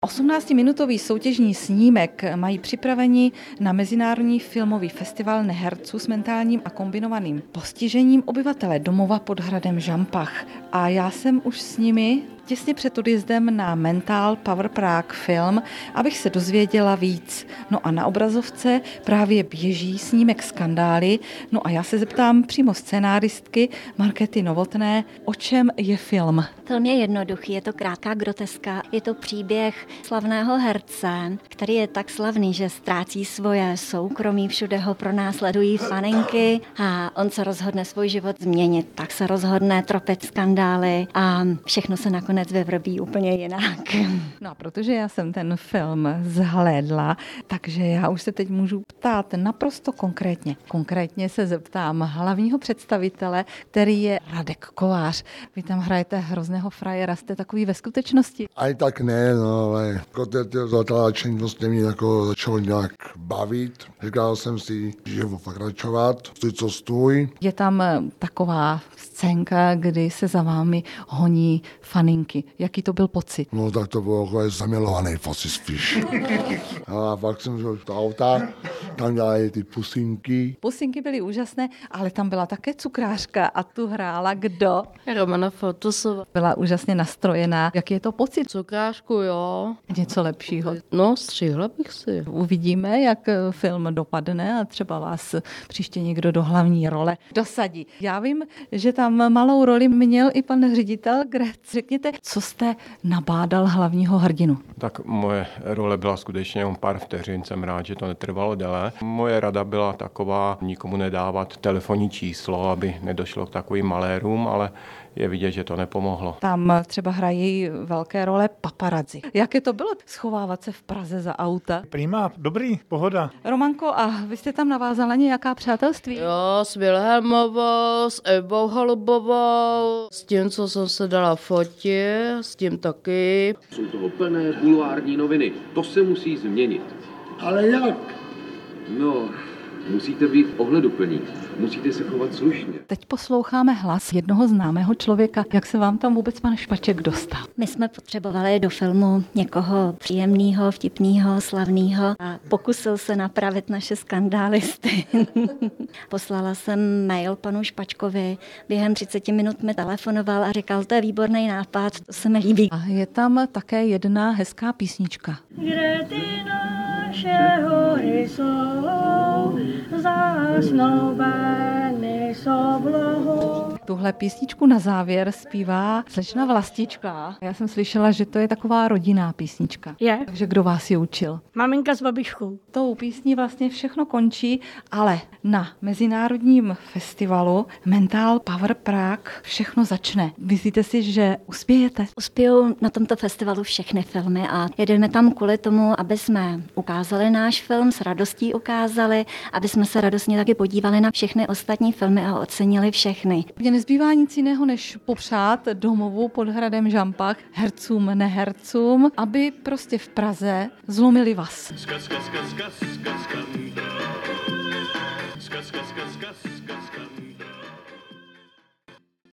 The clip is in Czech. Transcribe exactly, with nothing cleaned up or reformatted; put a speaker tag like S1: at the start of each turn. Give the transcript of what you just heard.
S1: osmnáctiminutový soutěžní snímek mají připraveni na Mezinárodní filmový festival neherců s mentálním a kombinovaným postižením obyvatele domova pod hradem Žampach. A já jsem už s nimi těsně před odjezdem na Mental Power Prague film, abych se dozvěděla víc. No a na obrazovce právě běží snímek Skandály. No a já se zeptám přímo scénáristky Markéty Novotné, o čem je film.
S2: Film je jednoduchý, je to krátká groteska, je to příběh slavného herce, který je tak slavný, že ztrácí svoje soukromí, všude ho pronásledují faninky a on se rozhodne svůj život změnit, tak se rozhodne tropit skandály a všechno se nakonec vyvrbí úplně jinak.
S1: No a protože já jsem ten film zhlédla, takže já už se teď můžu ptát naprosto konkrétně. Konkrétně se zeptám hlavního představitele, který je Radek Kolář. Vy tam hrajete hrozného frajera, jste takový ve skutečnosti?
S3: Aj tak ne, no ale jako to zatáčení vlastně mě jako začalo nějak bavit. Říkal jsem si, že budu pokračovat, stůj co stůj.
S1: Je tam taková scénka, kdy se za vámi honí faninky. Jaký to byl pocit?
S3: No tak to bylo jako zamilovaný pocit spíš. A pak jsem šel do auta, tam dělají ty pusinky.
S1: Pusinky byly úžasné, ale tam byla také cukrářka a tu hrála kdo?
S4: Romana Fotusová.
S1: Byla úžasně nastrojená. Jaký je to pocit?
S4: Cukrářku, jo.
S1: Něco lepšího.
S4: No, střihla bych si.
S1: Uvidíme, jak film dopadne a třeba vás příště někdo do hlavní role dosadí. Já vím, že tam malou roli měl i pan ředitel Grec. Řekněte, co jste nabádal hlavního hrdinu?
S5: Tak moje role byla skutečně jenom pár vteřin, jsem rád, že to netrvalo déle. Moje rada byla taková, nikomu nedávat telefonní číslo, aby nedošlo k takovým malérům, ale je vidět, že to nepomohlo.
S1: Tam třeba hrají velké role paparazzi. Jaké to bylo schovávat se v Praze za auta?
S6: Prima, dobrý, pohoda.
S1: Romanko, a vy jste tam navázala nějaká přátelství?
S4: Jo, s Vilhelmovou, s Evou Holubovou, s tím, co jsem se dala fotit, s tím taky.
S7: Jsou toho plné bulvární noviny, to se musí změnit.
S3: Ale jak?
S7: No, musíte být ohleduplní, musíte se chovat slušně.
S1: Teď posloucháme hlas jednoho známého člověka. Jak se vám tam vůbec pan Špaček dostal?
S2: My jsme potřebovali do filmu někoho příjemného, vtipného, slavného a pokusil se napravit naše skandálisty. Poslala jsem mail panu Špačkovi, během třicet minut mi telefonoval a říkal, to je výborný nápad, to se mi líbí.
S1: A je tam také jedna hezká písnička.
S8: Kde ty naše hory jsou, zasnoubeny jsou vlohou.
S1: Tuhle písničku na závěr zpívá slečna Vlastička. Já jsem slyšela, že to je taková rodinná písnička.
S8: Je.
S1: Takže kdo vás ji učil?
S8: Maminka s babičkou.
S1: Tou písní vlastně všechno končí, ale na mezinárodním festivalu Mental Power Prague všechno začne. Myslíte si, že uspějete?
S2: Uspějou na tomto festivalu všechny filmy a jedeme tam kvůli tomu, aby jsme ukázali náš film, s radostí ukázali, aby jsme se radostně taky podívali na všechny ostatní filmy a ocenili všechny.
S1: Mně nezbývá nic jiného, než popřát domovu pod hradem Žampach hercům, nehercům, aby prostě v Praze zlomili vás.
S9: Skaz, skaz, skaz, skaz, skaz, skaz. Skaz, skaz, skaz, skaz, skaz, skaz.